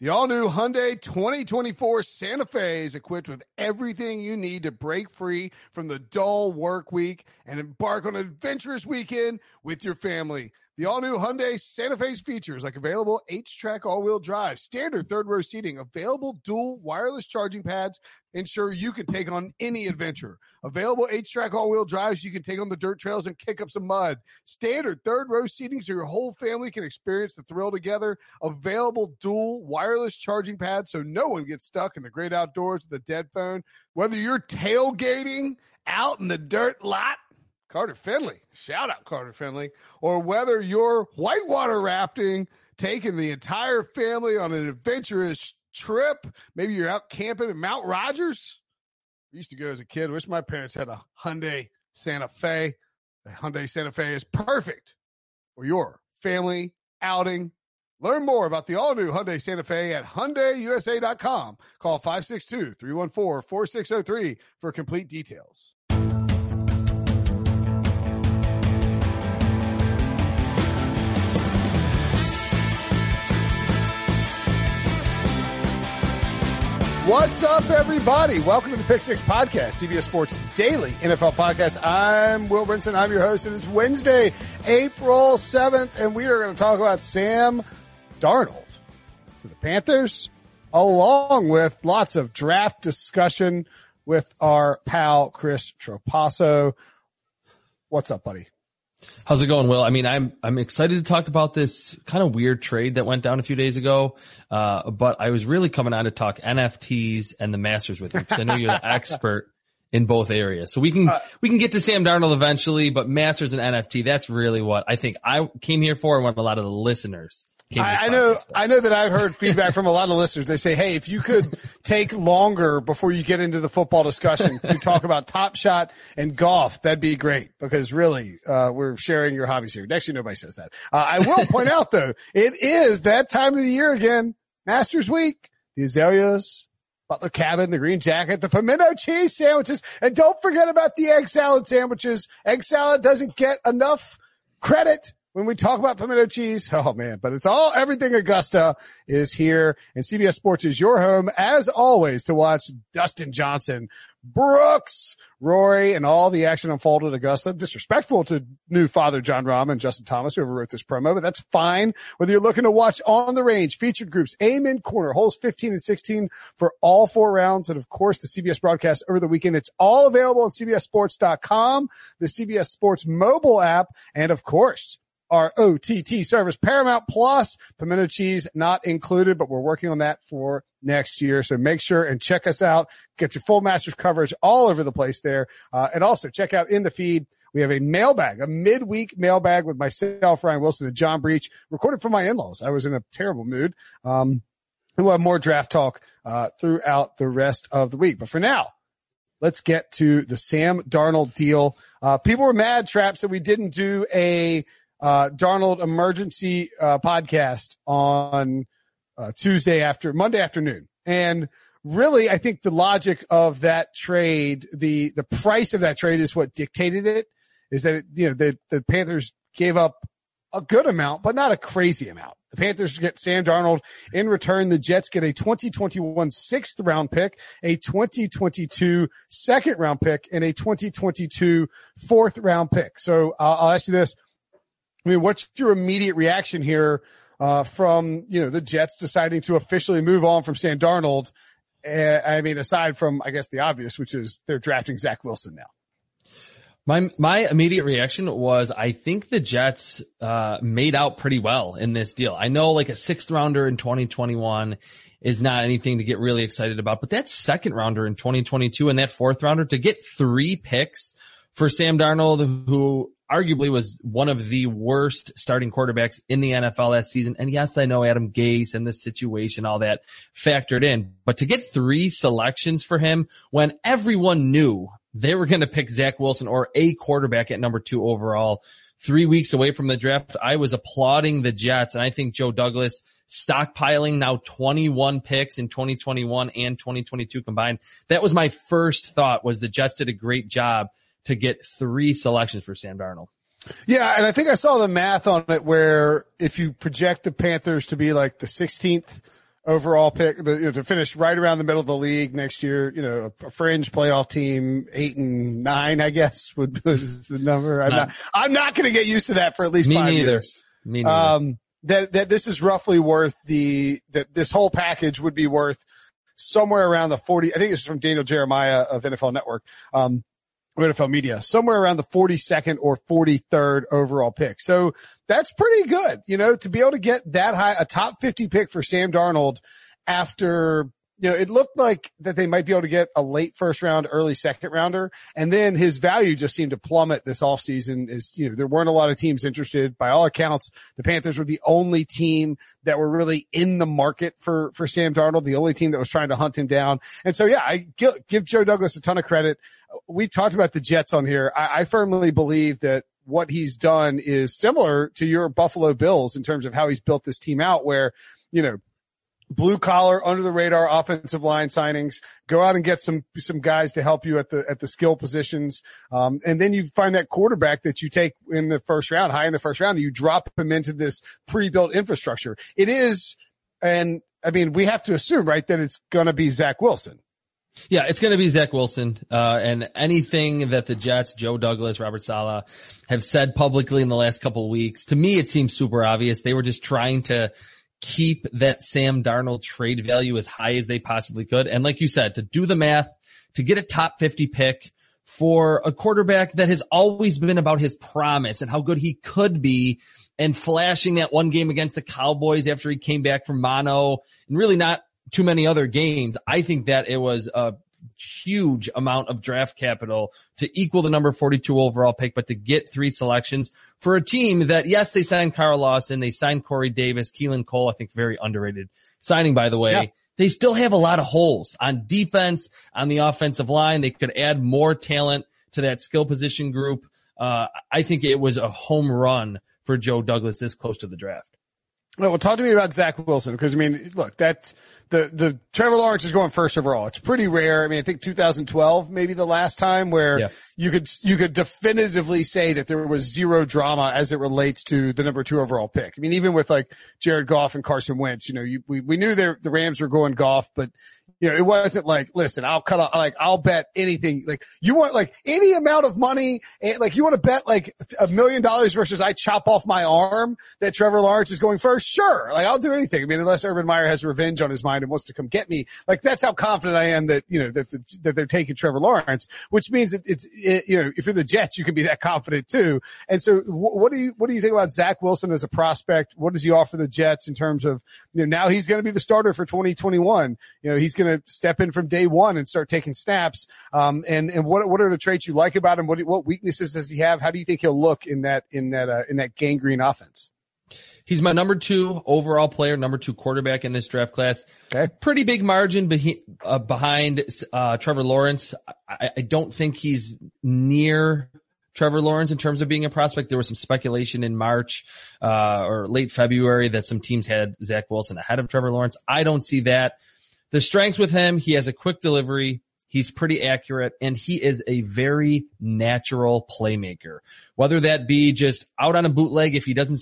The all-new Hyundai 2024 Santa Fe is equipped with everything you need to break free from the dull work week and embark on an adventurous weekend with your family. The all-new Hyundai Santa Fe's features like available H-Track all-wheel drive, standard third-row seating, available dual wireless charging pads, ensure you can take on any adventure. Available H-Track all-wheel drives, you can take on the dirt trails and kick up some mud. Standard third-row seating so your whole family can experience the thrill together. Available dual wireless charging pads so no one gets stuck in the great outdoors with a dead phone. Whether you're tailgating out in the dirt lot, Carter Finley, shout out Carter Finley, or whether you're whitewater rafting, taking the entire family on an adventurous trip, maybe you're out camping at Mount Rogers. I used to go as a kid. Wish my parents had a Hyundai Santa Fe. The Hyundai Santa Fe is perfect for your family outing. Learn more about the all-new Hyundai Santa Fe at HyundaiUSA.com. Call 562-314-4603 for complete details. What's up, everybody? Welcome to the Pick Six Podcast, CBS Sports Daily NFL Podcast. I'm Will Brinson. I'm your host. It is Wednesday, April 7th, and we are going to talk about Sam Darnold to the Panthers, along with lots of draft discussion with our pal, Chris Trapasso. What's up, buddy? How's it going, Will? I mean, I'm excited to talk about this kind of weird trade that went down a few days ago. But I was really coming on to talk NFTs and the Masters with you because I know you're the expert in both areas. So we can get to Sam Darnold eventually, but Masters and NFT, that's really what I think I came here for and what a lot of the listeners I know that I've heard feedback from a lot of listeners. They say, hey, if you could take longer before you get into the football discussion to talk about Top Shot and golf, that'd be great because really, we're sharing your hobbies here. Actually, nobody says that. I will point out though, it is that time of the year again, Masters Week, the azaleas, Butler Cabin, the green jacket, the pimento cheese sandwiches, and don't forget about the egg salad sandwiches. Egg salad doesn't get enough credit when we talk about pimento cheese. Oh man, but it's everything Augusta is here, and CBS Sports is your home as always to watch Dustin Johnson, Brooks, Rory, and all the action unfold at Augusta. Disrespectful to new father John Rahm and Justin Thomas, whoever wrote this promo, but that's fine. Whether you're looking to watch On the Range, featured groups, Amen Corner, holes 15 and 16 for all 4 rounds, and of course the CBS broadcast over the weekend. It's all available on CBSSports.com, the CBS Sports mobile app, and of course our OTT service, Paramount Plus. Pimento cheese not included, but we're working on that for next year. So make sure and check us out. Get your full Masters coverage all over the place there. And also check out in the feed. We have a mailbag, a midweek mailbag with myself, Ryan Wilson, and John Breach, recorded from my in-laws. I was in a terrible mood. And we'll have more draft talk throughout the rest of the week. But for now, let's get to the Sam Darnold deal. People were mad, Traps, that we didn't do a Darnold emergency podcast on Monday afternoon. And really, I think the logic of that trade, the price of that trade is what dictated it, is that, the Panthers gave up a good amount, but not a crazy amount. The Panthers get Sam Darnold. In return, the Jets get a 2021 6th round pick, a 2022 2nd round pick, and a 2022 4th round pick. So I'll ask you this. I mean, what's your immediate reaction here from, the Jets deciding to officially move on from Sam Darnold? I mean, aside from, I guess, the obvious, which is they're drafting Zach Wilson now. My immediate reaction was I think the Jets made out pretty well in this deal. I know like a 6th rounder in 2021 is not anything to get really excited about, but that 2nd rounder in 2022 and that 4th rounder to get 3 picks for Sam Darnold, who arguably was one of the worst starting quarterbacks in the NFL last season. And yes, I know Adam Gase and the situation, all that factored in, but to get 3 selections for him when everyone knew they were going to pick Zach Wilson or a quarterback at number 2 overall 3 weeks away from the draft, I was applauding the Jets. And I think Joe Douglas stockpiling now 21 picks in 2021 and 2022 combined. That was my first thought, was the Jets did a great job to get 3 selections for Sam Darnold. Yeah, and I think I saw the math on it where if you project the Panthers to be like the 16th overall pick, to finish right around the middle of the league next year. A fringe playoff team, 8-9, I guess was the number. I'm not going to get used to that for at least 5 years. Me neither. That this is roughly worth that this whole package would be worth somewhere around the 40. I think this is from Daniel Jeremiah of NFL Network, NFL Media, somewhere around the 42nd or 43rd overall pick. So that's pretty good, to be able to get that high, a top 50 pick for Sam Darnold after, it looked like that they might be able to get a late first round, early second rounder. And then his value just seemed to plummet this offseason there weren't a lot of teams interested. By all accounts, the Panthers were the only team that were really in the market for Sam Darnold, the only team that was trying to hunt him down. And so, yeah, I give Joe Douglas a ton of credit. We talked about the Jets on here. I firmly believe that what he's done is similar to your Buffalo Bills in terms of how he's built this team out where, blue collar, under the radar offensive line signings, go out and get some guys to help you at the skill positions. And then you find that quarterback that you take in the first round, high in the first round, and you drop him into this pre-built infrastructure. It is, and I mean, we have to assume, right, that it's going to be Zach Wilson. Yeah, it's going to be Zach Wilson. And anything that the Jets, Joe Douglas, Robert Saleh have said publicly in the last couple of weeks, to me, it seems super obvious. They were just trying to keep that Sam Darnold trade value as high as they possibly could. And like you said, to do the math, to get a top 50 pick for a quarterback that has always been about his promise and how good he could be, and flashing that one game against the Cowboys after he came back from mono, and really not too many other games. I think that it was a huge amount of draft capital to equal the number 42 overall pick, but to get 3 selections for a team that, yes, they signed Carl Lawson, they signed Corey Davis, Keelan Cole, I think very underrated signing, by the way. Yeah. They still have a lot of holes on defense, on the offensive line. They could add more talent to that skill position group. I think it was a home run for Joe Douglas this close to the draft. Well, talk to me about Zach Wilson, because I mean, look, that the Trevor Lawrence is going first overall. It's pretty rare. I mean, I think 2012 maybe the last time where you could definitively say that there was zero drama as it relates to the number 2 overall pick. I mean, even with like Jared Goff and Carson Wentz, we knew the Rams were going Goff, but it wasn't like, listen, I'll bet anything. Like, you want like any amount of money, like you want to bet like $1 million versus I chop off my arm that Trevor Lawrence is going first? Sure. Like, I'll do anything. I mean, unless Urban Meyer has revenge on his mind and wants to come get me. Like, that's how confident I am that, that they're taking Trevor Lawrence, which means that if you're the Jets, you can be that confident too. And so what do you think about Zach Wilson as a prospect? What does he offer the Jets in terms of, now he's going to be the starter for 2021. He's going to step in from day one and start taking snaps. And what are the traits you like about him? What weaknesses does he have? How do you think he'll look in that gangrene offense? He's my number 2 overall player, number 2 quarterback in this draft class. Okay. Pretty big margin behind Trevor Lawrence. I don't think he's near Trevor Lawrence in terms of being a prospect. There was some speculation in March or late February that some teams had Zach Wilson ahead of Trevor Lawrence. I don't see that. The strengths with him, he has a quick delivery. He's pretty accurate, and he is a very natural playmaker. Whether that be just out on a bootleg, if he doesn't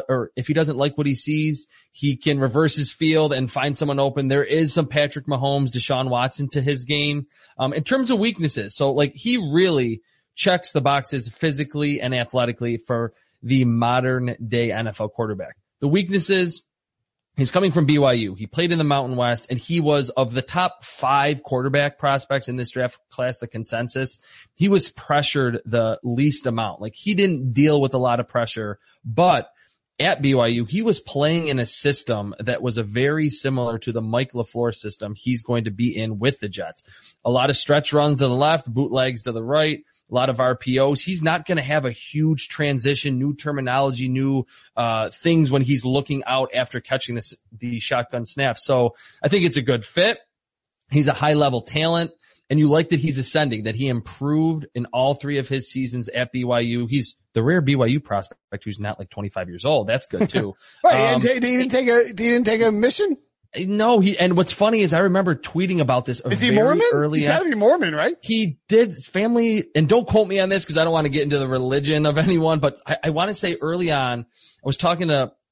like what he sees, he can reverse his field and find someone open. There is some Patrick Mahomes, Deshaun Watson to his game. In terms of weaknesses, so like he really checks the boxes physically and athletically for the modern day NFL quarterback. The weaknesses, he's coming from BYU. He played in the Mountain West, and he was of the top 5 quarterback prospects in this draft class, the consensus. He was pressured the least amount. Like, he didn't deal with a lot of pressure, but at BYU, he was playing in a system that was very similar to the Mike LaFleur system he's going to be in with the Jets. A lot of stretch runs to the left, bootlegs to the right, a lot of RPOs. He's not going to have a huge transition, new terminology, new things when he's looking out after catching the shotgun snap. So I think it's a good fit. He's a high-level talent, and you like that he's ascending, that he improved in all 3 of his seasons at BYU. He's the rare BYU prospect who's not like 25 years old. That's good too. Wait, he didn't take a mission? No, and what's funny is I remember tweeting about this. Is he Mormon? He's gotta be Mormon, right? He did. His family, and don't quote me on this because I don't want to get into the religion of anyone, but I want to say early on, I was talking to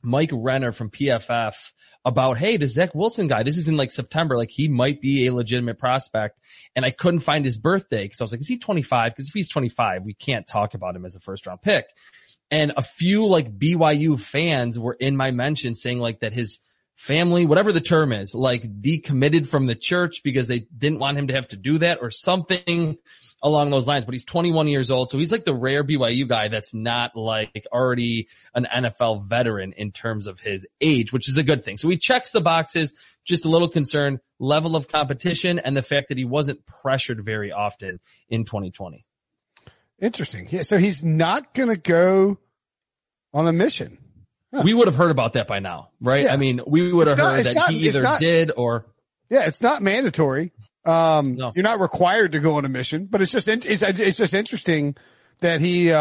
Mike Renner from PFF about, hey, the Zach Wilson guy, this is in like September, like he might be a legitimate prospect. And I couldn't find his birthday because I was like, is he 25? Because if he's 25, we can't talk about him as a first round pick. And a few like BYU fans were in my mention saying like that his family, whatever the term is, like decommitted from the church because they didn't want him to have to do that or something along those lines. But he's 21 years old. So he's like the rare BYU guy that's not like already an NFL veteran in terms of his age, which is a good thing. So he checks the boxes, just a little concerned, level of competition and the fact that he wasn't pressured very often in 2020. Interesting. Yeah, so he's not going to go on a mission. Huh. We would have heard about that by now, right? Yeah. I mean, we would have heard that he either did or. Yeah, it's not mandatory. No. You're not required to go on a mission, but it's just interesting that he's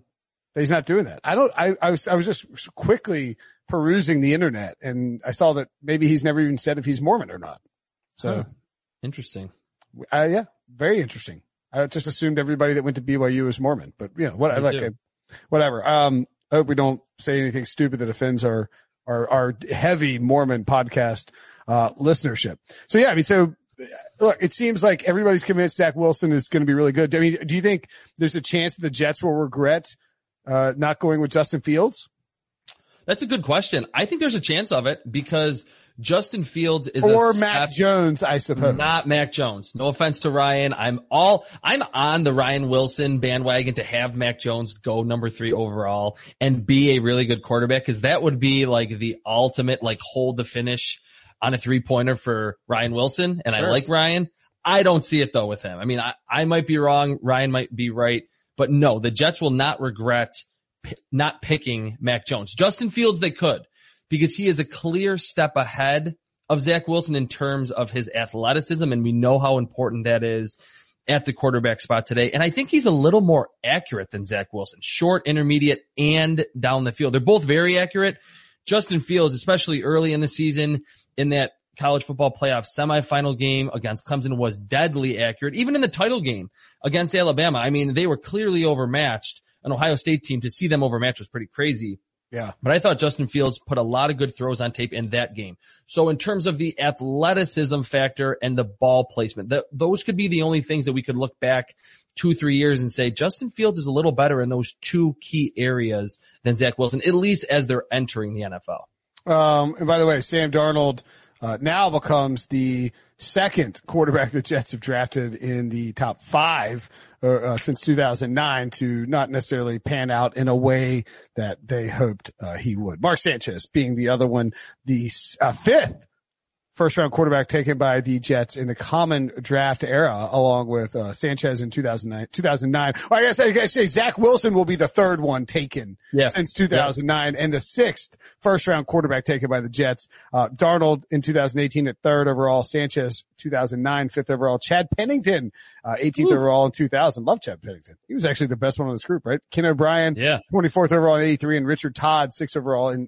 not doing that. I was just quickly perusing the internet and I saw that maybe he's never even said if he's Mormon or not. So interesting. Yeah, very interesting. I just assumed everybody that went to BYU was Mormon, but you know, whatever. I hope we don't say anything stupid that offends our heavy Mormon podcast, listenership. So yeah, I mean, so look, it seems like everybody's convinced Zach Wilson is going to be really good. I mean, do you think there's a chance that the Jets will regret, not going with Justin Fields? That's a good question. I think there's a chance of it because Justin Fields is Mac Jones, I suppose. Not Mac Jones. No offense to Ryan. I'm on the Ryan Wilson bandwagon to have Mac Jones go number 3 overall and be a really good quarterback because that would be like the ultimate, like hold the finish on a 3-pointer for Ryan Wilson. And sure. I like Ryan. I don't see it though with him. I mean, I might be wrong. Ryan might be right, but no, the Jets will not regret not picking Mac Jones. Justin Fields, they could. Because he is a clear step ahead of Zach Wilson in terms of his athleticism, and we know how important that is at the quarterback spot today. And I think he's a little more accurate than Zach Wilson, short, intermediate, and down the field. They're both very accurate. Justin Fields, especially early in the season in that college football playoff semifinal game against Clemson, was deadly accurate. Even in the title game against Alabama, I mean, they were clearly overmatched. An Ohio State team, to see them overmatched was pretty crazy. Yeah. But I thought Justin Fields put a lot of good throws on tape in that game. So in terms of the athleticism factor and the ball placement, those could be the only things that we could look back 2-3 years and say Justin Fields is a little better in those two key areas than Zach Wilson, at least as they're entering the NFL. And by the way, Sam Darnold now becomes the second quarterback the Jets have drafted in the top 5 since 2009 to not necessarily pan out in a way that they hoped he would. Mark Sanchez being the other one, the 5th first-round quarterback taken by the Jets in the common draft era, along with Sanchez in 2009. Well, I guess say Zach Wilson will be the 3rd one taken since 2009, and the 6th first-round quarterback taken by the Jets. Darnold in 2018 at 3rd overall, Sanchez 2009 5th overall, Chad Pennington 18th overall in 2000. Love Chad Pennington. He was actually the best one in this group, right? Ken O'Brien 24th overall in 83, and Richard Todd 6th overall in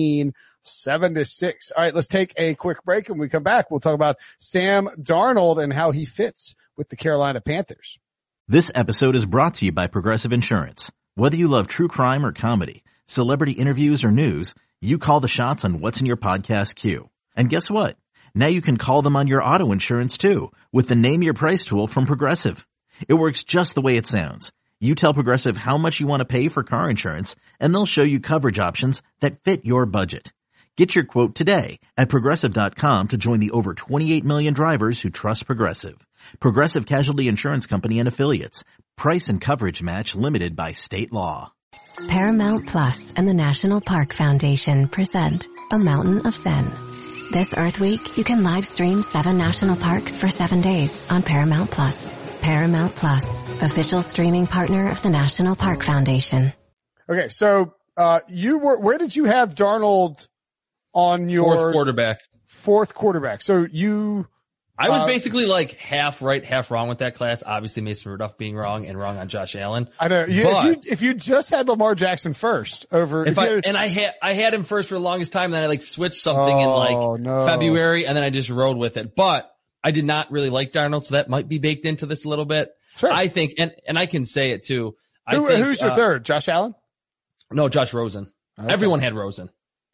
7-6. All right, let's take a quick break. When we come back, we'll talk about Sam Darnold and how he fits with the Carolina Panthers. This episode is brought to you by Progressive Insurance. Whether you love true crime or comedy, celebrity interviews or news, you call the shots on what's in your podcast queue. And guess what? Now you can call them on your auto insurance too with the Name Your Price tool from Progressive. It works just the way it sounds. You tell Progressive how much you want to pay for car insurance, and they'll show you coverage options that fit your budget. Get your quote today at Progressive.com to join the over 28 million drivers who trust Progressive. Progressive Casualty Insurance Company and Affiliates. Price and coverage match limited by state law. Paramount Plus and the National Park Foundation present A Mountain of Zen. This Earth Week, you can live stream 7 national parks for 7 days on Paramount Plus. Paramount Plus, official streaming partner of the National Park Foundation. Okay, so where did you have Darnold on your 4th quarterback? So I was basically like half right, half wrong with that class. Obviously Mason Rudolph being wrong and wrong on Josh Allen. I know. If you just had Lamar Jackson first over, I had him first for the longest time, and then I like switched something in February, and then I just rode with it. But I did not really like Darnold, so that might be baked into this a little bit. Sure. I think, and I can say it too. Who's your 3rd? Josh Allen? No, Josh Rosen. Okay. Everyone had Rosen.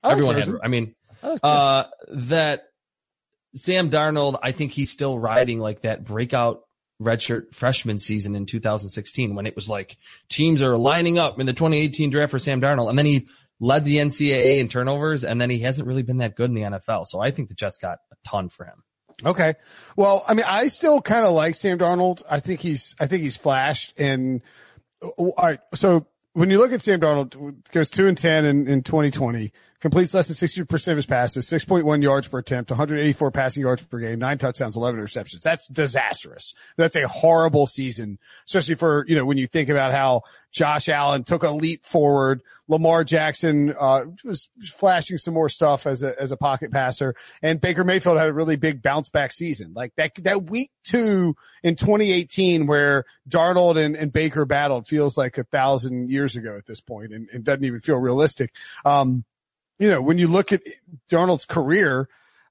Everyone had, I mean, that Sam Darnold, I think he's still riding like that breakout redshirt freshman season in 2016 when it was like teams are lining up in the 2018 draft for Sam Darnold. And then he led the NCAA in turnovers, and then he hasn't really been that good in the NFL. So I think the Jets got a ton for him. Okay. Well, I mean, I still kind of like Sam Darnold. I think he's flashed. And all right. So when you look at Sam Darnold, goes 2-10 in 2020, completes less than 60% of his passes, 6.1 yards per attempt, 184 passing yards per game, 9 touchdowns, 11 interceptions. That's disastrous. That's a horrible season, especially for, when you think about how Josh Allen took a leap forward. Lamar Jackson, was flashing some more stuff as a pocket passer, and Baker Mayfield had a really big bounce back season. Like that week 2 in 2018 where Darnold and Baker battled feels like 1,000 years ago at this point and doesn't even feel realistic. When you look at Darnold's career,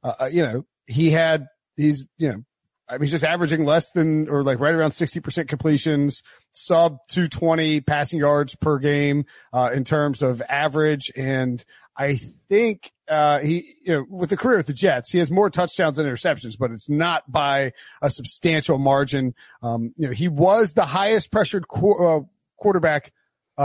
he's just averaging less than or like right around 60% completions, sub 220 passing yards per game, in terms of average. And I think, with the career with the Jets, he has more touchdowns than interceptions, but it's not by a substantial margin. He was the highest pressured quarterback,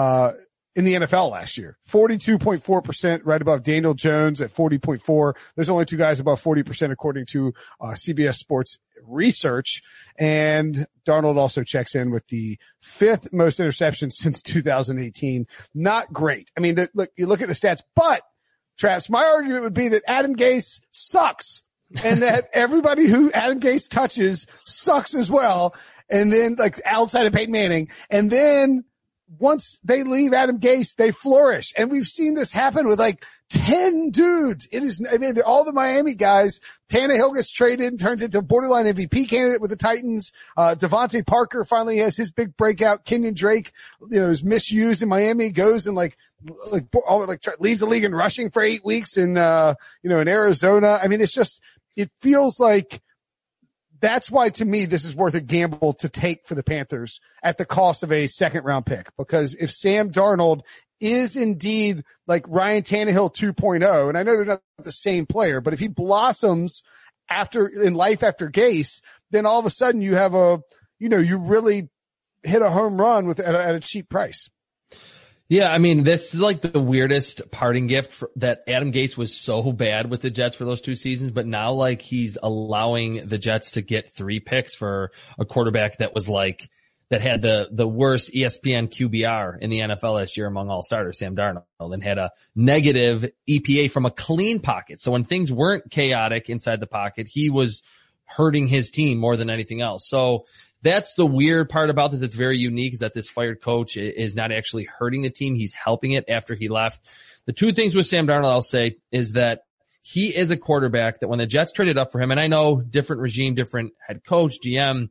in the NFL last year, 42.4%, right above Daniel Jones at 40.4. There's only 2 guys above 40% according to CBS Sports research. And Darnold also checks in with the 5th most interceptions since 2018. Not great. I mean, you look at the stats, but Traps, my argument would be that Adam Gase sucks and that everybody who Adam Gase touches sucks as well. And then like outside of Peyton Manning, and then once they leave Adam Gase, they flourish. And we've seen this happen with like 10 dudes. All the Miami guys, Tannehill gets traded and turns into a borderline MVP candidate with the Titans. Devontae Parker finally has his big breakout. Kenyon Drake, is misused in Miami, goes and leads the league in rushing for 8 weeks in Arizona. I mean, it feels like, that's why, to me, this is worth a gamble to take for the Panthers at the cost of a 2nd round pick. Because if Sam Darnold is indeed like Ryan Tannehill 2.0, and I know they're not the same player, but if he blossoms in life after Gase, then all of a sudden you have you really hit a home run at a cheap price. Yeah, I mean, this is like the weirdest parting gift that Adam Gase was so bad with the Jets for those 2 seasons, but now like he's allowing the Jets to get 3 picks for a quarterback that was like, that had the worst ESPN QBR in the NFL last year among all starters, Sam Darnold, and had a negative EPA from a clean pocket. So when things weren't chaotic inside the pocket, he was hurting his team more than anything else. So that's the weird part about this. It's very unique, is that this fired coach is not actually hurting the team. He's helping it after he left. The 2 things with Sam Darnold, I'll say, is that he is a quarterback that when the Jets traded up for him, and I know different regime, different head coach, GM,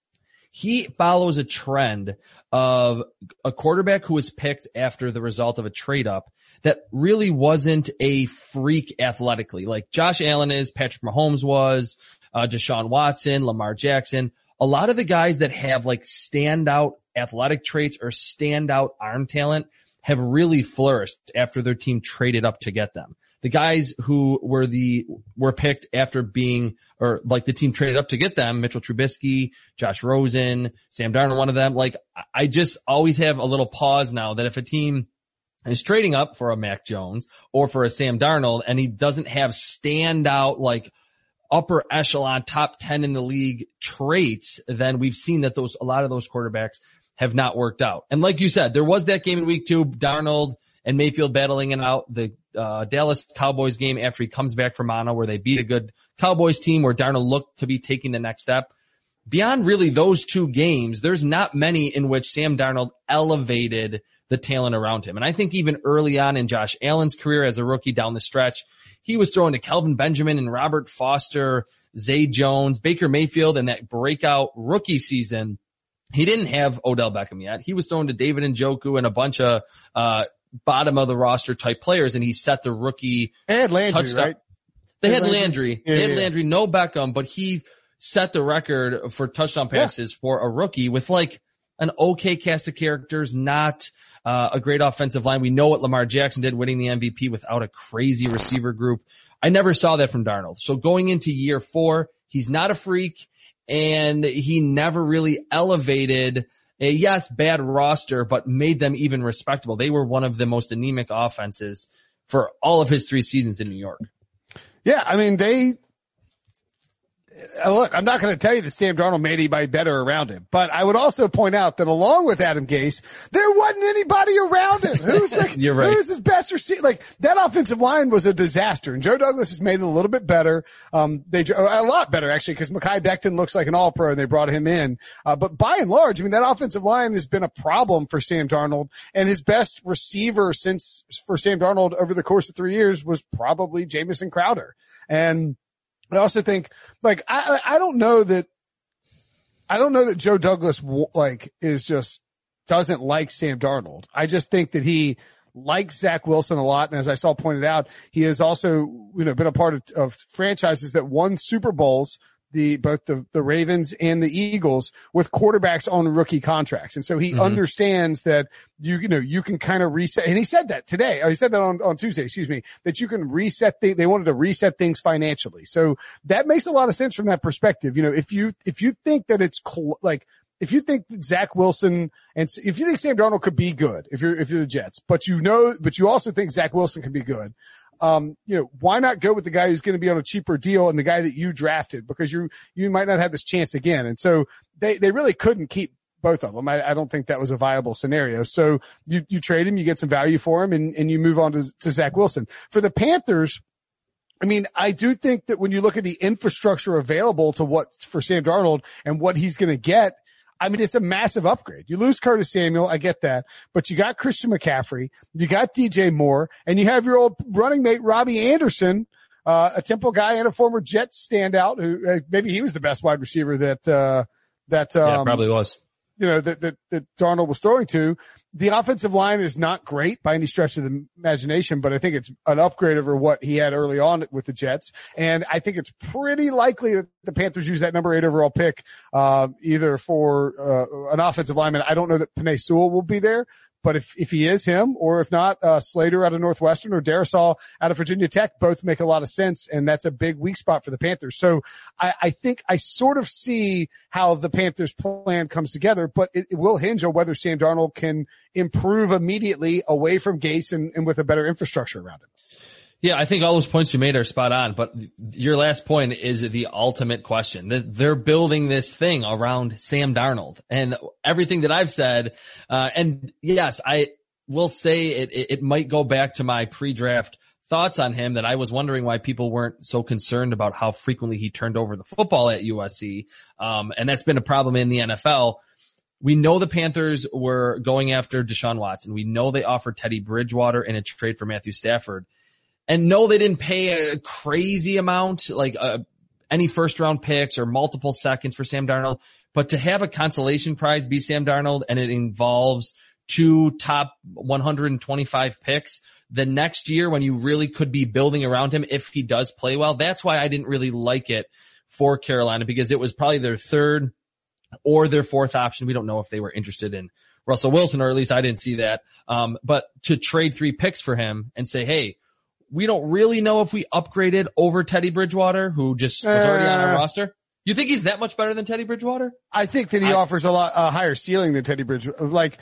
he follows a trend of a quarterback who was picked after the result of a trade up that really wasn't a freak athletically. Like Josh Allen is, Patrick Mahomes was, Deshaun Watson, Lamar Jackson. A lot of the guys that have like standout athletic traits or standout arm talent have really flourished after their team traded up to get them. The guys who were picked after being, or like the team traded up to get them, Mitchell Trubisky, Josh Rosen, Sam Darnold, one of them. Like I just always have a little pause now that if a team is trading up for a Mac Jones or for a Sam Darnold and he doesn't have standout like upper echelon, top 10 in the league traits, then we've seen that a lot of those quarterbacks have not worked out. And like you said, there was that game in week 2, Darnold and Mayfield battling it out, the Dallas Cowboys game after he comes back from mono where they beat a good Cowboys team where Darnold looked to be taking the next step. Beyond really those 2 games, there's not many in which Sam Darnold elevated the talent around him. And I think even early on in Josh Allen's career as a rookie down the stretch, he was throwing to Kelvin Benjamin and Robert Foster, Zay Jones, Baker Mayfield, and that breakout rookie season. He didn't have Odell Beckham yet. He was throwing to David Njoku and a bunch of bottom of the roster type players, and he set the rookie. They had Landry, touchdown. right? They had Landry. They had Landry, no Beckham, but he set the record for touchdown passes for a rookie with like an okay cast of characters, not a great offensive line. We know what Lamar Jackson did, winning the MVP without a crazy receiver group. I never saw that from Darnold. So going into year 4, he's not a freak, and he never really elevated a, yes, bad roster, but made them even respectable. They were one of the most anemic offenses for all of his 3 seasons in New York. Yeah, I mean, look, I'm not going to tell you that Sam Darnold made anybody better around him, but I would also point out that along with Adam Gase, there wasn't anybody around him. Who's You're right. Who's his best receiver? Like, that offensive line was a disaster, and Joe Douglas has made it a little bit better. A lot better actually, because Mekhi Becton looks like an all-pro and they brought him in. But by and large, I mean, that offensive line has been a problem for Sam Darnold, and his best receiver for Sam Darnold over the course of 3 years was probably Jamison Crowder. And I also think, like, I don't know that Joe Douglas, doesn't like Sam Darnold. I just think that he likes Zach Wilson a lot. And as I saw pointed out, he has also, been a part of franchises that won Super Bowls, both the Ravens and the Eagles, with quarterbacks on rookie contracts. And so he understands that you can kind of reset. And he said that today. He said that on Tuesday, that you can reset they wanted to reset things financially. So that makes a lot of sense from that perspective. If you think that it's if you think that Zach Wilson and if you think Sam Darnold could be good, if you're the Jets, but you also think Zach Wilson can be good, why not go with the guy who's going to be on a cheaper deal and the guy that you drafted, because you might not have this chance again. And so they really couldn't keep both of them. I don't think that was a viable scenario. So you trade him, you get some value for him, and you move on to Zach Wilson. For the Panthers, I mean, I do think that when you look at the infrastructure available for Sam Darnold and what he's going to get, I mean, it's a massive upgrade. You lose Curtis Samuel, I get that, but you got Christian McCaffrey, you got DJ Moore, and you have your old running mate Robbie Anderson, a Temple guy and a former Jets standout who maybe he was the best wide receiver that probably was. That Darnold was throwing to. The offensive line is not great by any stretch of the imagination, but I think it's an upgrade over what he had early on with the Jets. And I think it's pretty likely that the Panthers use that number 8 overall pick, either for, an offensive lineman. I don't know that Penei Sewell will be there, but if he is, him, or if not, Slater out of Northwestern or Darisaw out of Virginia Tech, both make a lot of sense. And that's a big weak spot for the Panthers. So I think I sort of see how the Panthers plan comes together, but it will hinge on whether Sam Darnold can improve immediately away from Gase and with a better infrastructure around him. Yeah, I think all those points you made are spot on, but your last point is the ultimate question. They're building this thing around Sam Darnold, and everything that I've said, and yes, I will say it might go back to my pre-draft thoughts on him, that I was wondering why people weren't so concerned about how frequently he turned over the football at USC. And that's been a problem in the NFL. We know the Panthers were going after Deshaun Watson. We know they offered Teddy Bridgewater in a trade for Matthew Stafford. And no, they didn't pay a crazy amount, like any first round picks or multiple seconds for Sam Darnold. But to have a consolation prize be Sam Darnold, and it involves 2 top 125 picks the next year when you really could be building around him if he does play well. That's why I didn't really like it for Carolina, because it was probably their 3rd or their 4th option. We don't know if they were interested in Russell Wilson, or at least I didn't see that. But to trade 3 picks for him and say, hey, we don't really know if we upgraded over Teddy Bridgewater, who just was already on our roster. You think he's that much better than Teddy Bridgewater? I think that he offers a higher ceiling than Teddy Bridgewater. Like,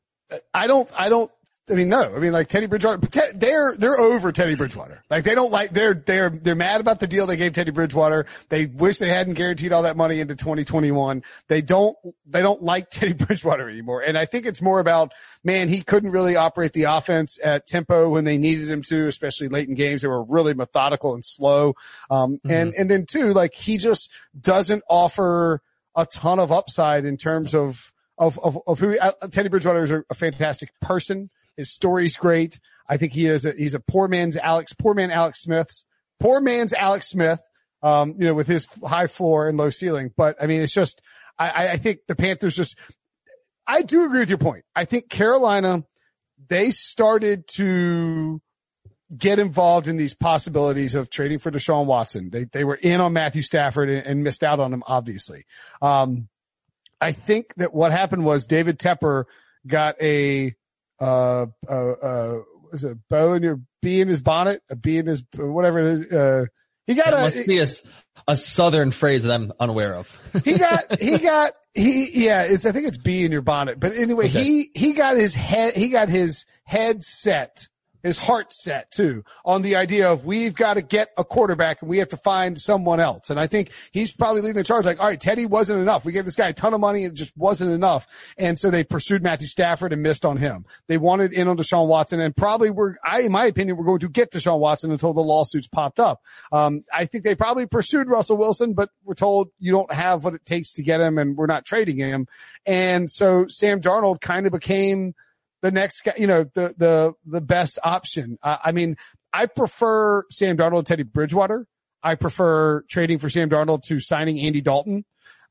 like Teddy Bridgewater, they're over Teddy Bridgewater. Like, they don't like, they're mad about the deal they gave Teddy Bridgewater. They wish they hadn't guaranteed all that money into 2021. They don't like Teddy Bridgewater anymore. And I think it's more about, man, he couldn't really operate the offense at tempo when they needed him to, especially late in games. They were really methodical and slow. And then too, like, he just doesn't offer a ton of upside in terms of who Teddy Bridgewater is a fantastic person. His story's great. I think he's a poor man's Alex Smith, with his high floor and low ceiling. But I mean, it's just, I think the Panthers I do agree with your point. I think Carolina, they started to get involved in these possibilities of trading for Deshaun Watson. They were in on Matthew Stafford and missed out on him, obviously. I think that what happened was David Tepper got a is it a bow in your bee in his bonnet, a bee in his whatever it is. That must be a southern phrase that I'm unaware of. I think it's bee in your bonnet. But anyway, Okay. he got his head set, his heart set too, on the idea of we've got to get a quarterback and we have to find someone else. And I think he's probably leading the charge like, all right, Teddy wasn't enough. We gave this guy a ton of money and it just wasn't enough. And so they pursued Matthew Stafford and missed on him. They wanted in on Deshaun Watson and probably in my opinion, we're going to get Deshaun Watson until the lawsuits popped up. I think they probably pursued Russell Wilson, but we're told you don't have what it takes to get him and we're not trading him. And so Sam Darnold kind of became the next guy, the best option. I mean, I prefer Sam Darnold to Teddy Bridgewater. I prefer trading for Sam Darnold to signing Andy Dalton.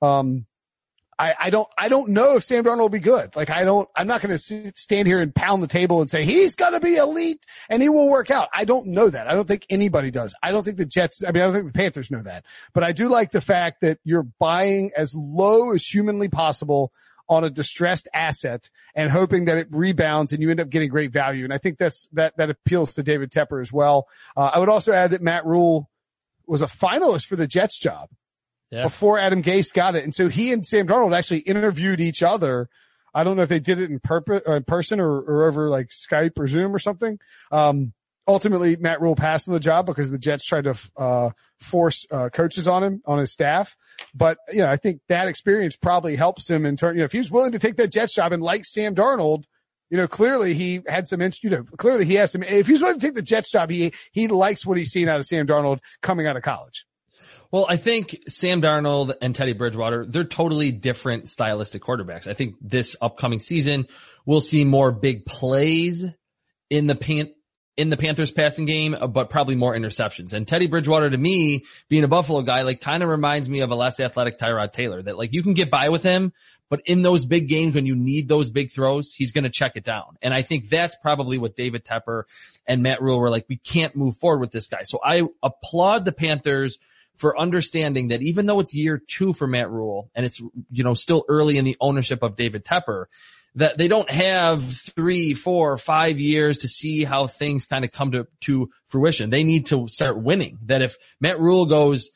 I don't know if Sam Darnold will be good. Like I'm not going to stand here and pound the table and say he's going to be elite and he will work out. I don't know that. I don't think anybody does. I don't think the Jets, I don't think the Panthers know that, but I do like the fact that you're buying as low as humanly possible on a distressed asset and hoping that it rebounds and you end up getting great value. And I think that appeals to David Tepper as well. I would also add that Matt Rule was a finalist for the Jets job before Adam Gase got it. And so he and Sam Darnold actually interviewed each other. I don't know if they did it in person or over like Skype or Zoom or something. Ultimately, Matt Rule passed on the job because the Jets tried to force coaches on him, on his staff. But, I think that experience probably helps him in turn. If he was willing to take that Jets job and like Sam Darnold, clearly he had some, clearly he has some, if he's willing to take the Jets job, he likes what he's seen out of Sam Darnold coming out of college. Well, I think Sam Darnold and Teddy Bridgewater, they're totally different stylistic quarterbacks. I think this upcoming season, we'll see more big plays in the Panthers passing game, but probably more interceptions. And Teddy Bridgewater, to me, being a Buffalo guy, kind of reminds me of a less athletic Tyrod Taylor, that you can get by with him, but in those big games when you need those big throws, he's going to check it down. And I think that's probably what David Tepper and Matt Rule were like, we can't move forward with this guy. So I applaud the Panthers for understanding that even though it's year 2 for Matt Rule and it's, still early in the ownership of David Tepper, that they don't have 3, 4, 5 years to see how things kind of come to fruition. They need to start winning. That if Matt Rule goes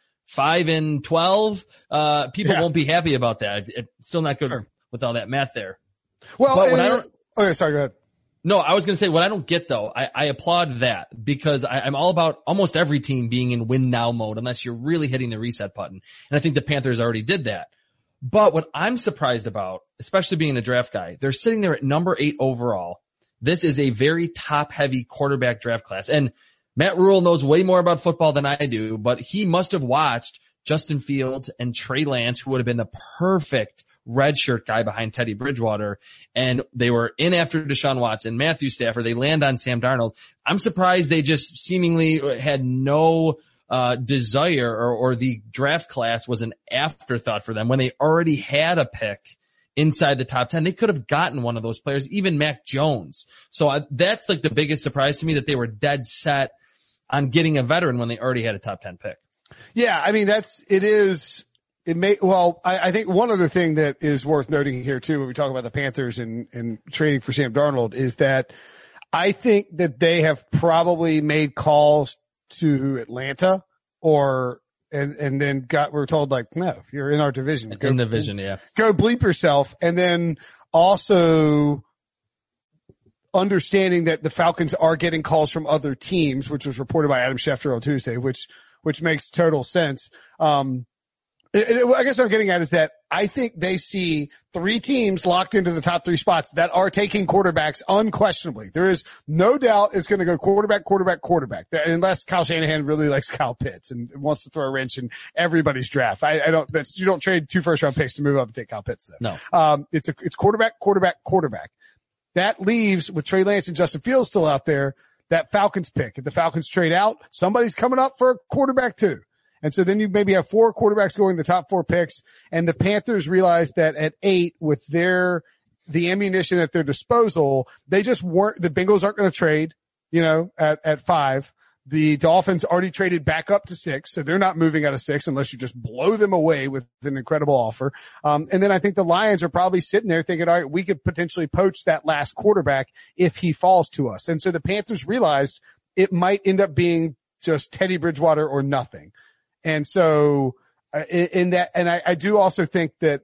5-12, people won't be happy about that. It's still not good with all that math there. Well, sorry, go ahead. No, I was going to say what I don't get though. I applaud that because I'm all about almost every team being in win now mode unless you're really hitting the reset button. And I think the Panthers already did that. But what I'm surprised about, especially being a draft guy, they're sitting there at number 8 overall. This is a very top heavy quarterback draft class. And Matt Rule knows way more about football than I do, but he must have watched Justin Fields and Trey Lance, who would have been the perfect redshirt guy behind Teddy Bridgewater. And they were in after Deshaun Watson, Matthew Stafford. They land on Sam Darnold. I'm surprised they just seemingly had no desire or the draft class was an afterthought for them when they already had a pick inside the top 10. They could have gotten one of those players, even Mac Jones. So that's the biggest surprise to me, that they were dead set on getting a veteran when they already had a top 10 pick. Yeah. I mean, I think one other thing that is worth noting here too, when we talk about the Panthers and trading for Sam Darnold, is that I think that they have probably made calls to Atlanta and then we're told no, you're in our division. In the division, yeah. Go bleep yourself. And then also understanding that the Falcons are getting calls from other teams, which was reported by Adam Schefter on Tuesday, which makes total sense. I guess what I'm getting at is that I think they see 3 teams locked into the top 3 spots that are taking quarterbacks unquestionably. There is no doubt it's going to go quarterback, unless Kyle Shanahan really likes Kyle Pitts and wants to throw a wrench in everybody's draft. You don't trade 2 first-round picks to move up and take Kyle Pitts though. No. It's quarterback. That leaves, with Trey Lance and Justin Fields still out there, that Falcons pick. If the Falcons trade out, somebody's coming up for a quarterback too. And so then you maybe have 4 quarterbacks going the top 4 picks, and the Panthers realized that at 8, with the ammunition at their disposal, they just weren't, the Bengals aren't going to trade, at 5. The Dolphins already traded back up to 6, so they're not moving out of 6 unless you just blow them away with an incredible offer. And then I think the Lions are probably sitting there thinking, all right, we could potentially poach that last quarterback if he falls to us. And so the Panthers realized it might end up being just Teddy Bridgewater or nothing. And so in that, and I do also think that,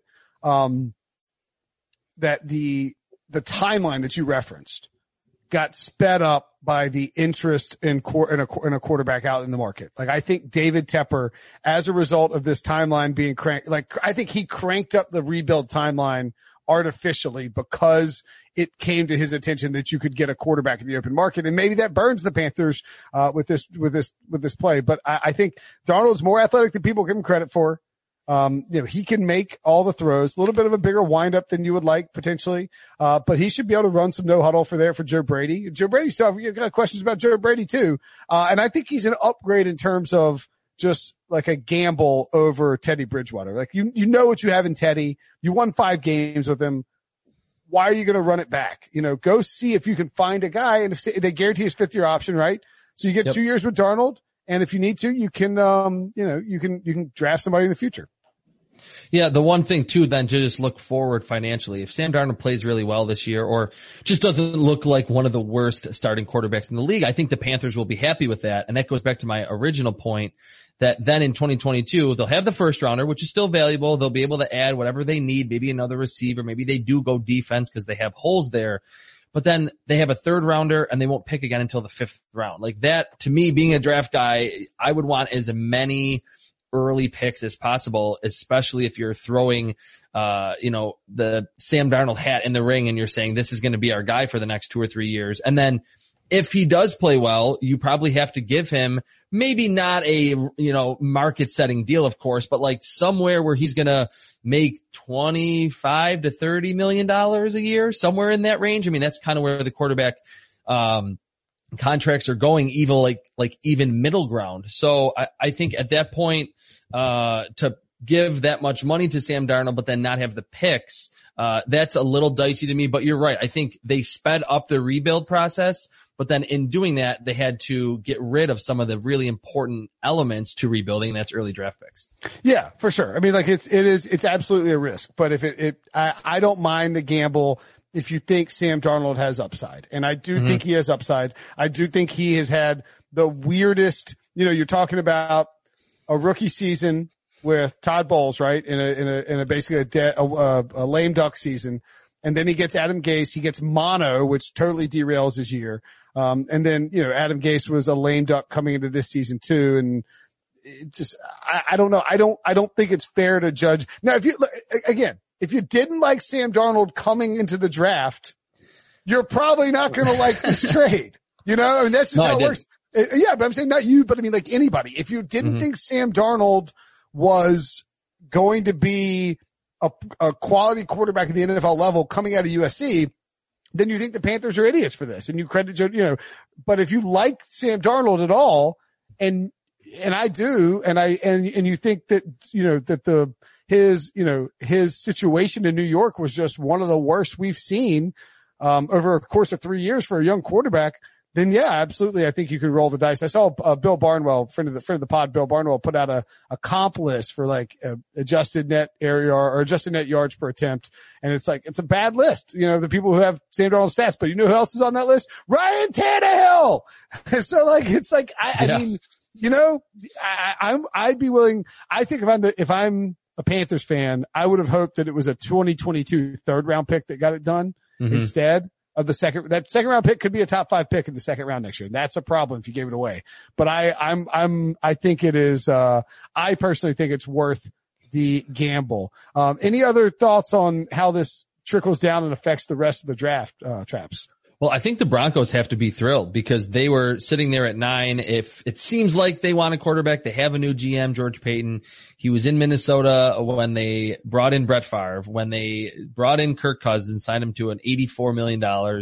that the timeline that you referenced got sped up by the interest in a quarterback out in the market. Like, I think David Tepper, as a result of this timeline being cranked, I think he cranked up the rebuild timeline artificially because it came to his attention that you could get a quarterback in the open market. And maybe that burns the Panthers, with this play. But I think Darnold's more athletic than people give him credit for. He can make all the throws, a little bit of a bigger windup than you would like potentially. But he should be able to run some no huddle for Joe Brady. Joe Brady stuff, you've got questions about Joe Brady too. And I think he's an upgrade in terms of just like a gamble over Teddy Bridgewater. Like, you know what you have in Teddy. You won 5 games with him. Why are you going to run it back? Go see if you can find a guy, and if they guarantee his 5th year option, right? So you get 2 years with Darnold. And if you need to, you can, you can draft somebody in the future. Yeah, the one thing too, then, to just look forward financially. If Sam Darnold plays really well this year, or just doesn't look like one of the worst starting quarterbacks in the league, I think the Panthers will be happy with that. And that goes back to my original point that then in 2022, they'll have the first rounder, which is still valuable. They'll be able to add whatever they need, maybe another receiver, maybe they do go defense because they have holes there. But then they have a 3rd rounder and they won't pick again until the 5th round. Like that, to me, being a draft guy, I would want as many early picks as possible, especially if you're throwing, the Sam Darnold hat in the ring and you're saying this is going to be our guy for the next 2 or 3 years. And then if he does play well, you probably have to give him maybe not a, market setting deal, of course, but like somewhere where he's going to make $25 to $30 million a year, somewhere in that range. I mean, that's kind of where the quarterback, contracts are going, even middle ground. So I think at that point, to give that much money to Sam Darnold, but then not have the picks, that's a little dicey to me. But you're right. I think they sped up the rebuild process, but then in doing that, they had to get rid of some of the really important elements to rebuilding. And that's early draft picks. Yeah, for sure. I mean, like it's absolutely a risk, but if I don't mind the gamble if you think Sam Darnold has upside. And I do think he has upside. I do think he has had the weirdest, you're talking about a rookie season with Todd Bowles, right? In a basically a lame duck season. And then he gets Adam Gase. He gets mono, which totally derails his year. And then, Adam Gase was a lame duck coming into this season too. And it just, I don't know. I don't think it's fair to judge. Now, if you didn't like Sam Darnold coming into the draft, you're probably not going to like this trade. I mean, that's just how it works. Yeah, but I'm saying not you, but I mean like anybody. If you didn't think Sam Darnold was going to be a quality quarterback at the NFL level coming out of USC, then you think the Panthers are idiots for this, and you credit Joe, but if you like Sam Darnold at all, and I do, and you think that, that his situation in New York was just one of the worst we've seen, over a course of 3 years for a young quarterback, then yeah, absolutely. I think you could roll the dice. I saw, Bill Barnwell, friend of the pod, Bill Barnwell put out a comp list for like adjusted net area or adjusted net yards per attempt. And it's like, it's a bad list, the people who have Sam Darnold stats, but you know who else is on that list? Ryan Tannehill. So like, it's like, I mean, I'd be willing. I think if I'm a Panthers fan, I would have hoped that it was a 2022 3rd round pick that got it done instead of the second. That second round pick could be a top 5 pick in the second round next year. That's a problem if you gave it away. But I think it is, I personally think it's worth the gamble. Any other thoughts on how this trickles down and affects the rest of the draft, Traps? Well, I think the Broncos have to be thrilled because they were sitting there at 9. If it seems like they want a quarterback, they have a new GM, George Payton. He was in Minnesota when they brought in Brett Favre, when they brought in Kirk Cousins, signed him to an $84 million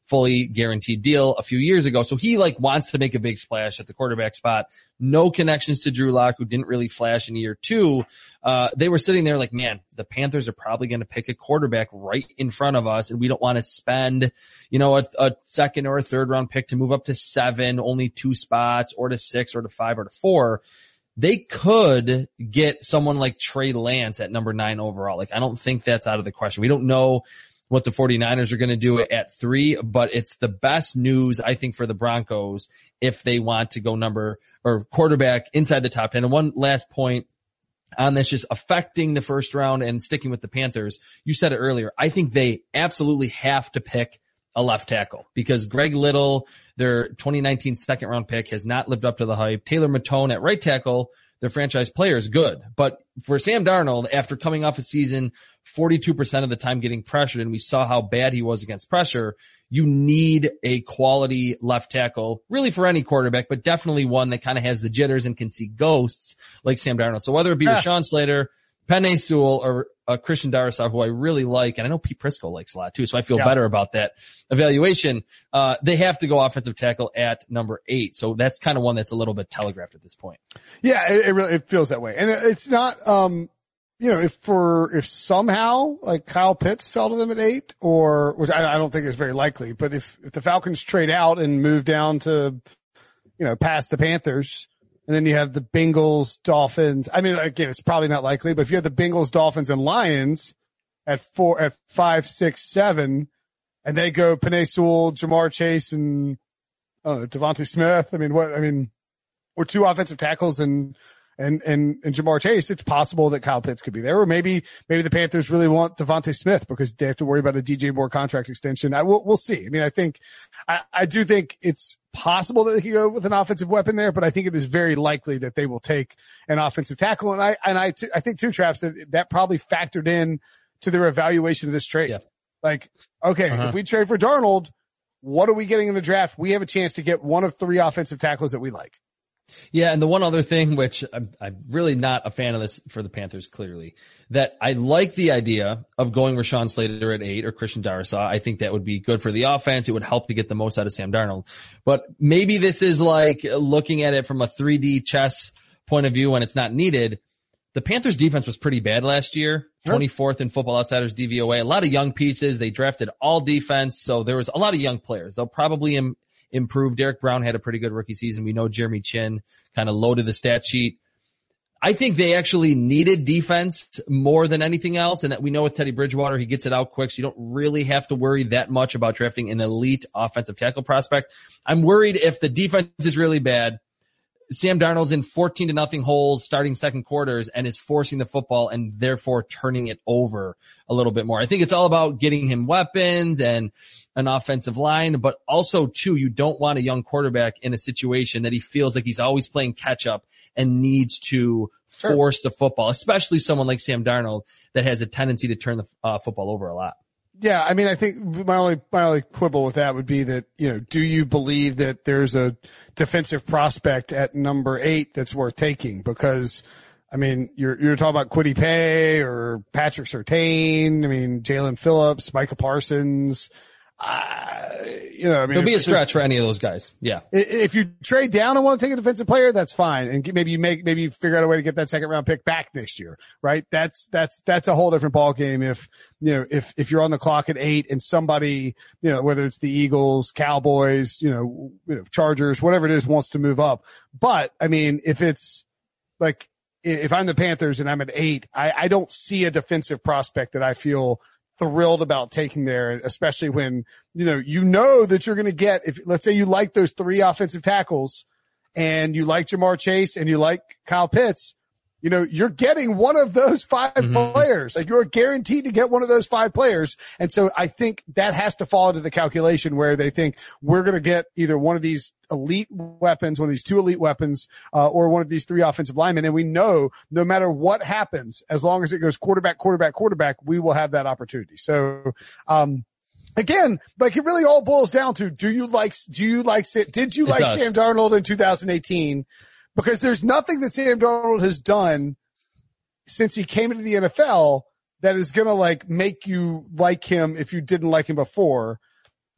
fully guaranteed deal a few years ago. So he like wants to make a big splash at the quarterback spot. No connections to Drew Lock, who didn't really flash in year 2. They were sitting there like, man, the Panthers are probably going to pick a quarterback right in front of us, and we don't want to spend, a second or a third round pick to move up to 7, only 2 spots, or to 6 or to 5 or to 4. They could get someone like Trey Lance at number 9 overall. Like, I don't think that's out of the question. We don't know what the 49ers are going to do at 3, but it's the best news, I think, for the Broncos if they want to go quarterback inside the top 10. And one last point on this, just affecting the first round and sticking with the Panthers. You said it earlier. I think they absolutely have to pick a left tackle because Greg Little, their 2019 second round pick, has not lived up to the hype. Taylor Matone at right tackle, their franchise player, is good. But for Sam Darnold, after coming off a season 42% of the time getting pressured, and we saw how bad he was against pressure, you need a quality left tackle, really for any quarterback, but definitely one that kind of has the jitters and can see ghosts like Sam Darnold. So whether it be Rashawn Slater, Penei Sewell, or Christian Darrisaw, who I really like, and I know Pete Prisco likes a lot too, so I feel better about that evaluation. They have to go offensive tackle at number 8. So that's kind of one that's a little bit telegraphed at this point. Yeah, it really feels that way. And it's not, if somehow like Kyle Pitts fell to them at 8, or which I don't think is very likely, but if the Falcons trade out and move down to, past the Panthers, and then you have the Bengals, Dolphins. I mean, again, it's probably not likely, but if you have the Bengals, Dolphins, and Lions at 5, 6, 7, and they go Penei Sewell, Jamar Chase, and Devontae Smith. Or 2 offensive tackles and Jamar Chase, it's possible that Kyle Pitts could be there. Or maybe the Panthers really want Devontae Smith because they have to worry about a DJ Moore contract extension. We'll see. I mean, I do think it's possible that they could go with an offensive weapon there, but I think it is very likely that they will take an offensive tackle. And I think too, Traps, that probably factored in to their evaluation of this trade. Yeah. Like, okay, if we trade for Darnold, what are we getting in the draft? We have a chance to get one of 3 offensive tackles that we like. Yeah, and the one other thing, which I'm really not a fan of this for the Panthers, clearly, that I like the idea of going Rashawn Slater at 8 or Christian Darrisaw. I think that would be good for the offense. It would help to get the most out of Sam Darnold. But maybe this is like looking at it from a 3D chess point of view when it's not needed. The Panthers defense was pretty bad last year, 24th in Football Outsiders DVOA. A lot of young pieces. They drafted all defense, so there was a lot of young players. They'll probably improve. Derek Brown had a pretty good rookie season. We know Jeremy Chin kind of loaded the stat sheet. I think they actually needed defense more than anything else, and that we know with Teddy Bridgewater, he gets it out quick, so you don't really have to worry that much about drafting an elite offensive tackle prospect. I'm worried if the defense is really bad, Sam Darnold's in 14-0 holes starting second quarters and is forcing the football and therefore turning it over a little bit more. I think it's all about getting him weapons and an offensive line, but also too, you don't want a young quarterback in a situation that he feels like he's always playing catch up and needs to force the football, especially someone like Sam Darnold that has a tendency to turn the football over a lot. Yeah, I mean, I think my only quibble with that would be that, do you believe that there's a defensive prospect at number 8 that's worth taking? Because, I mean, you're talking about Kwity Paye or Patrick Surtain. I mean, Jalen Phillips, Micah Parsons. It'll be a stretch for any of those guys. Yeah. If you trade down and want to take a defensive player, that's fine. And maybe you figure out a way to get that second round pick back next year, right? That's a whole different ball game. If you're on the clock at 8 and somebody, whether it's the Eagles, Cowboys, Chargers, whatever it is, wants to move up. But I mean, if it's like, if I'm the Panthers and I'm at 8, I don't see a defensive prospect that I feel thrilled about taking there, especially when, that you're going to get, if let's say you like those 3 offensive tackles and you like Jamar Chase and you like Kyle Pitts, you're getting one of those 5 players. Like, you're guaranteed to get one of those 5 players. And so I think that has to fall into the calculation where they think we're going to get either one of these elite weapons, one of these 2 elite weapons, or one of these 3 offensive linemen. And we know no matter what happens, as long as it goes quarterback, we will have that opportunity. So, again, like, it really all boils down to, did you like Sam Darnold in 2018? Because there's nothing that Sam Darnold has done since he came into the NFL that is going to make you like him if you didn't like him before.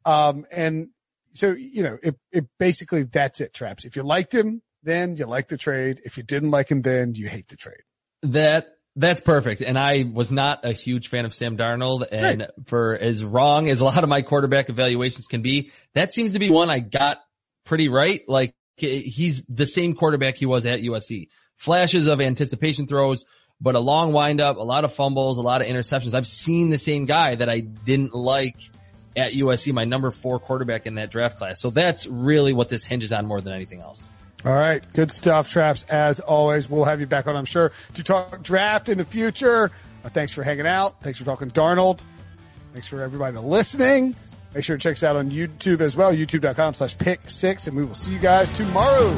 And so, it basically, that's it, Traps. If you liked him, then you like the trade. If you didn't like him, then you hate the trade. That's perfect. And I was not a huge fan of Sam Darnold, and for as wrong as a lot of my quarterback evaluations can be, that seems to be one I got pretty right. Like, he's the same quarterback he was at USC. Flashes of anticipation throws, but a long windup, a lot of fumbles, a lot of interceptions. I've seen the same guy that I didn't like at USC, my number 4 quarterback in that draft class. So that's really what this hinges on more than anything else. All right. Good stuff, Traps. As always, we'll have you back on, I'm sure, to talk draft in the future. Thanks for hanging out. Thanks for talking Darnold. Thanks for everybody listening. Make sure to check us out on YouTube as well, youtube.com/pick6, and we will see you guys tomorrow.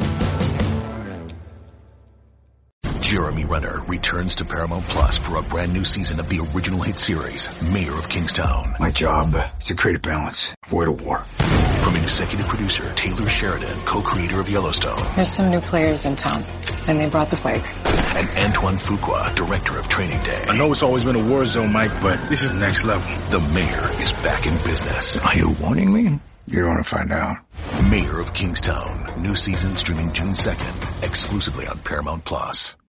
Jeremy Renner returns to Paramount Plus for a brand new season of the original hit series, Mayor of Kingstown. My job is to create a balance, avoid a war. From executive producer Taylor Sheridan, co-creator of Yellowstone. There's some new players in town, and they brought the plague. And Antoine Fuqua, director of Training Day. I know it's always been a war zone, Mike, but this is next level. The Mayor is back in business. Are you warning me? You're going to find out. Mayor of Kingstown. New season streaming June 2nd, exclusively on Paramount Plus.